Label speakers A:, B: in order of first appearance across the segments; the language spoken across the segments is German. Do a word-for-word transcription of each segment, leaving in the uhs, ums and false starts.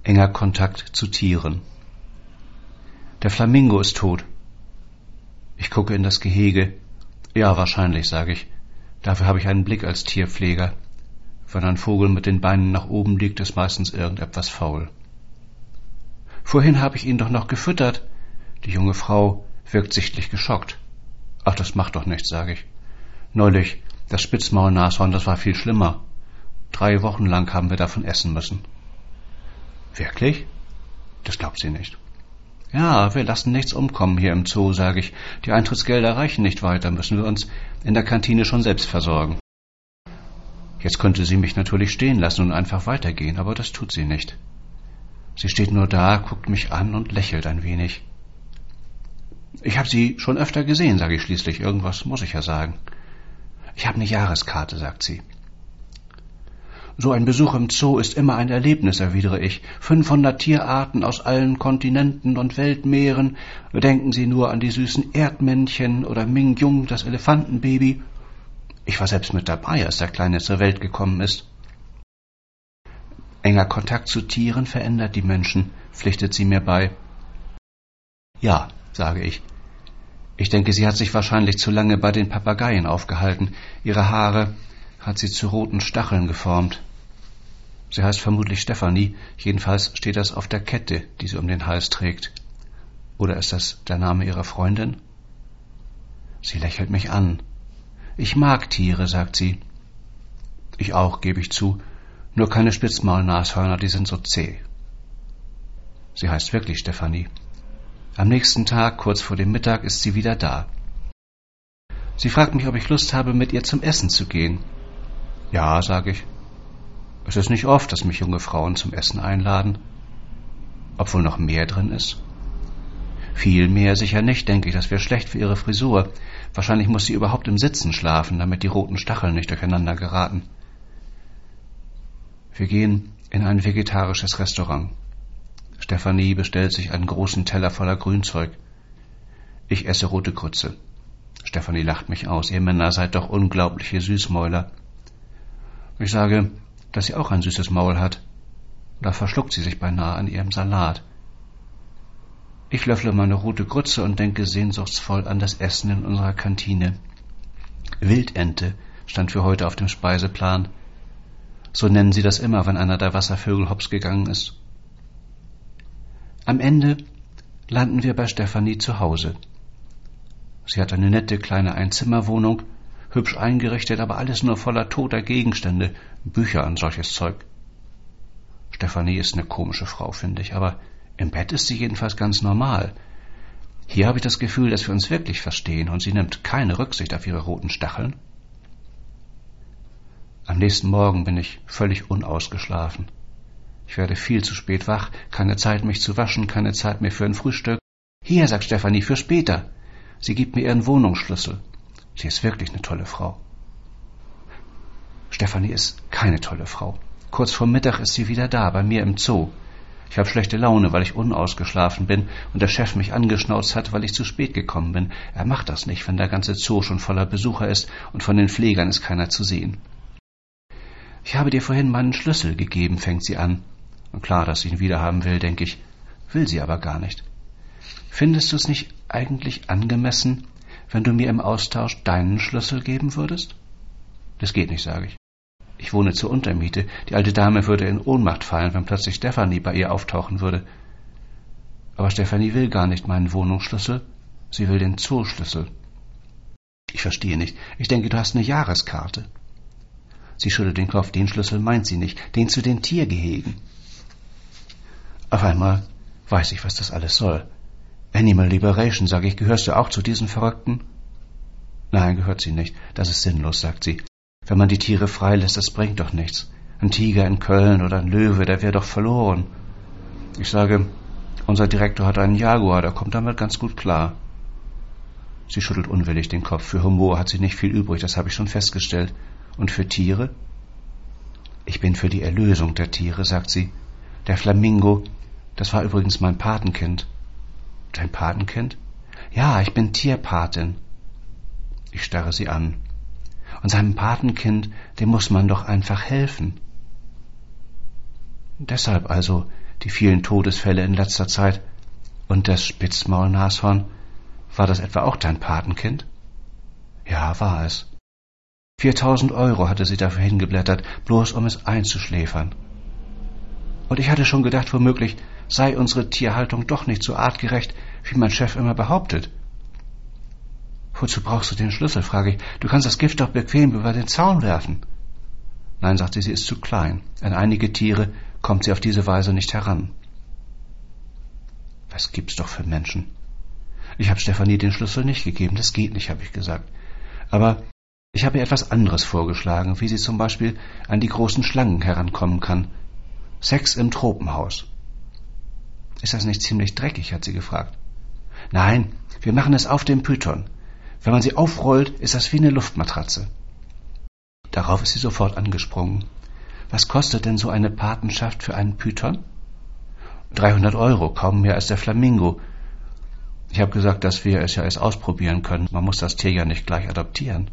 A: Enger Kontakt zu Tieren. Der Flamingo ist tot. Ich gucke in das Gehege. Ja, wahrscheinlich, sage ich. Dafür habe ich einen Blick als Tierpfleger. Wenn ein Vogel mit den Beinen nach oben liegt, ist meistens irgendetwas faul. Vorhin habe ich ihn doch noch gefüttert. Die junge Frau wirkt sichtlich geschockt. Ach, das macht doch nichts, sage ich. Neulich, das Spitzmaulnashorn, das war viel schlimmer. Drei Wochen lang haben wir davon essen müssen. Wirklich? Das glaubt sie nicht. Ja, wir lassen nichts umkommen hier im Zoo, sage ich. Die Eintrittsgelder reichen nicht weiter, müssen wir uns in der Kantine schon selbst versorgen. Jetzt könnte sie mich natürlich stehen lassen und einfach weitergehen, aber das tut sie nicht. Sie steht nur da, guckt mich an und lächelt ein wenig. Ich habe sie schon öfter gesehen, sage ich schließlich. Irgendwas muss ich ja sagen. Ich habe eine Jahreskarte, sagt sie. So ein Besuch im Zoo ist immer ein Erlebnis, erwidere ich. fünfhundert Tierarten aus allen Kontinenten und Weltmeeren. Denken Sie nur an die süßen Erdmännchen oder Ming Jung, das Elefantenbaby. Ich war selbst mit dabei, als der Kleine zur Welt gekommen ist. Enger Kontakt zu Tieren verändert die Menschen, pflichtet sie mir bei. Ja, sage ich. Ich denke, sie hat sich wahrscheinlich zu lange bei den Papageien aufgehalten. Ihre Haare hat sie zu roten Stacheln geformt. Sie heißt vermutlich Stefanie, jedenfalls steht das auf der Kette, die sie um den Hals trägt. Oder ist das der Name ihrer Freundin? Sie lächelt mich an. Ich mag Tiere, sagt sie. Ich auch, gebe ich zu, nur keine Spitzmaulnashörner, die sind so zäh. Sie heißt wirklich Stefanie. Am nächsten Tag, kurz vor dem Mittag, ist sie wieder da. Sie fragt mich, ob ich Lust habe, mit ihr zum Essen zu gehen. Ja, sage ich. Es ist nicht oft, dass mich junge Frauen zum Essen einladen. Ob wohl noch mehr drin ist? Viel mehr sicher nicht, denke ich, das wäre schlecht für ihre Frisur. Wahrscheinlich muss sie überhaupt im Sitzen schlafen, damit die roten Stacheln nicht durcheinander geraten. Wir gehen in ein vegetarisches Restaurant. Stefanie bestellt sich einen großen Teller voller Grünzeug. Ich esse rote Grütze. Stefanie lacht mich aus. Ihr Männer seid doch unglaubliche Süßmäuler. Ich sage, dass sie auch ein süßes Maul hat. Da verschluckt sie sich beinahe an ihrem Salat. Ich löffle meine rote Grütze und denke sehnsuchtsvoll an das Essen in unserer Kantine. Wildente stand für heute auf dem Speiseplan. So nennen sie das immer, wenn einer der Wasservögel hops gegangen ist. Am Ende landen wir bei Stefanie zu Hause. Sie hat eine nette kleine Einzimmerwohnung, hübsch eingerichtet, aber alles nur voller toter Gegenstände, Bücher und solches Zeug. Stefanie ist eine komische Frau, finde ich, aber im Bett ist sie jedenfalls ganz normal. Hier habe ich das Gefühl, dass wir uns wirklich verstehen und sie nimmt keine Rücksicht auf ihre roten Stacheln. Am nächsten Morgen bin ich völlig unausgeschlafen. Ich werde viel zu spät wach, keine Zeit, mich zu waschen, keine Zeit mehr für ein Frühstück. Hier, sagt Stefanie, für später. Sie gibt mir ihren Wohnungsschlüssel. Sie ist wirklich eine tolle Frau. Stefanie ist keine tolle Frau. Kurz vor Mittag ist sie wieder da, bei mir im Zoo. Ich habe schlechte Laune, weil ich unausgeschlafen bin und der Chef mich angeschnauzt hat, weil ich zu spät gekommen bin. Er macht das nicht, wenn der ganze Zoo schon voller Besucher ist und von den Pflegern ist keiner zu sehen. Ich habe dir vorhin meinen Schlüssel gegeben, fängt sie an. Und klar, dass sie ihn wiederhaben will, denke ich, will sie aber gar nicht. Findest du es nicht eigentlich angemessen, wenn du mir im Austausch deinen Schlüssel geben würdest? Das geht nicht, sage ich. Ich wohne zur Untermiete. Die alte Dame würde in Ohnmacht fallen, wenn plötzlich Stefanie bei ihr auftauchen würde. Aber Stefanie will gar nicht meinen Wohnungsschlüssel. Sie will den Zooschlüssel. Ich verstehe nicht. Ich denke, du hast eine Jahreskarte. Sie schüttelt den Kopf. Den Schlüssel meint sie nicht. Den zu den Tiergehegen. Auf einmal weiß ich, was das alles soll. Animal Liberation, sage ich. Gehörst du auch zu diesen Verrückten? Nein, gehört sie nicht. Das ist sinnlos, sagt sie. Wenn man die Tiere freilässt, das bringt doch nichts. Ein Tiger in Köln oder ein Löwe, der wäre doch verloren. Ich sage, unser Direktor hat einen Jaguar, der kommt damit ganz gut klar. Sie schüttelt unwillig den Kopf. Für Humor hat sie nicht viel übrig, das habe ich schon festgestellt. Und für Tiere? Ich bin für die Erlösung der Tiere, sagt sie. Der Flamingo, das war übrigens mein Patenkind. Dein Patenkind? Ja, ich bin Tierpatin. Ich starre sie an. Und seinem Patenkind, dem muss man doch einfach helfen. Deshalb also die vielen Todesfälle in letzter Zeit. Und das Spitzmaulnashorn, war das etwa auch dein Patenkind? Ja, war es. Viertausend Euro hatte sie dafür hingeblättert, bloß um es einzuschläfern. Und ich hatte schon gedacht, womöglich sei unsere Tierhaltung doch nicht so artgerecht, wie mein Chef immer behauptet. Wozu brauchst du den Schlüssel, frage ich. Du kannst das Gift doch bequem über den Zaun werfen. Nein, sagt sie, sie ist zu klein. An einige Tiere kommt sie auf diese Weise nicht heran. Was gibt's doch für Menschen? Ich habe Stefanie den Schlüssel nicht gegeben, das geht nicht, habe ich gesagt. Aber ich habe ihr etwas anderes vorgeschlagen, wie sie zum Beispiel an die großen Schlangen herankommen kann. Sex im Tropenhaus. Ist das nicht ziemlich dreckig, hat sie gefragt. Nein, wir machen es auf dem Python. Wenn man sie aufrollt, ist das wie eine Luftmatratze. Darauf ist sie sofort angesprungen. Was kostet denn so eine Patenschaft für einen Python? dreihundert Euro, kaum mehr als der Flamingo. Ich habe gesagt, dass wir es ja erst ausprobieren können. Man muss das Tier ja nicht gleich adoptieren.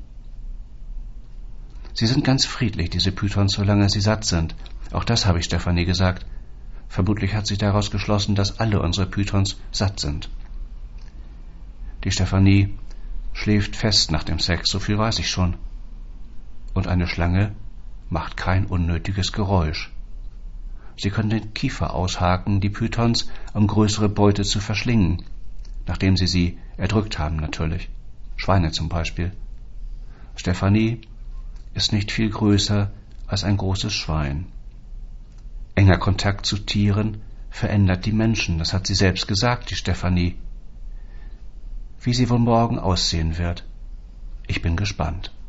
A: Sie sind ganz friedlich, diese Pythons, solange sie satt sind. Auch das habe ich Stefanie gesagt. Vermutlich hat sie daraus geschlossen, dass alle unsere Pythons satt sind. Die Stefanie schläft fest nach dem Sex, so viel weiß ich schon. Und eine Schlange macht kein unnötiges Geräusch. Sie können den Kiefer aushaken, die Pythons, um größere Beute zu verschlingen, nachdem sie sie erdrückt haben natürlich. Schweine zum Beispiel. Stefanie ist nicht viel größer als ein großes Schwein. Enger Kontakt zu Tieren verändert die Menschen, das hat sie selbst gesagt, die Stefanie. Wie sie wohl morgen aussehen wird, ich bin gespannt.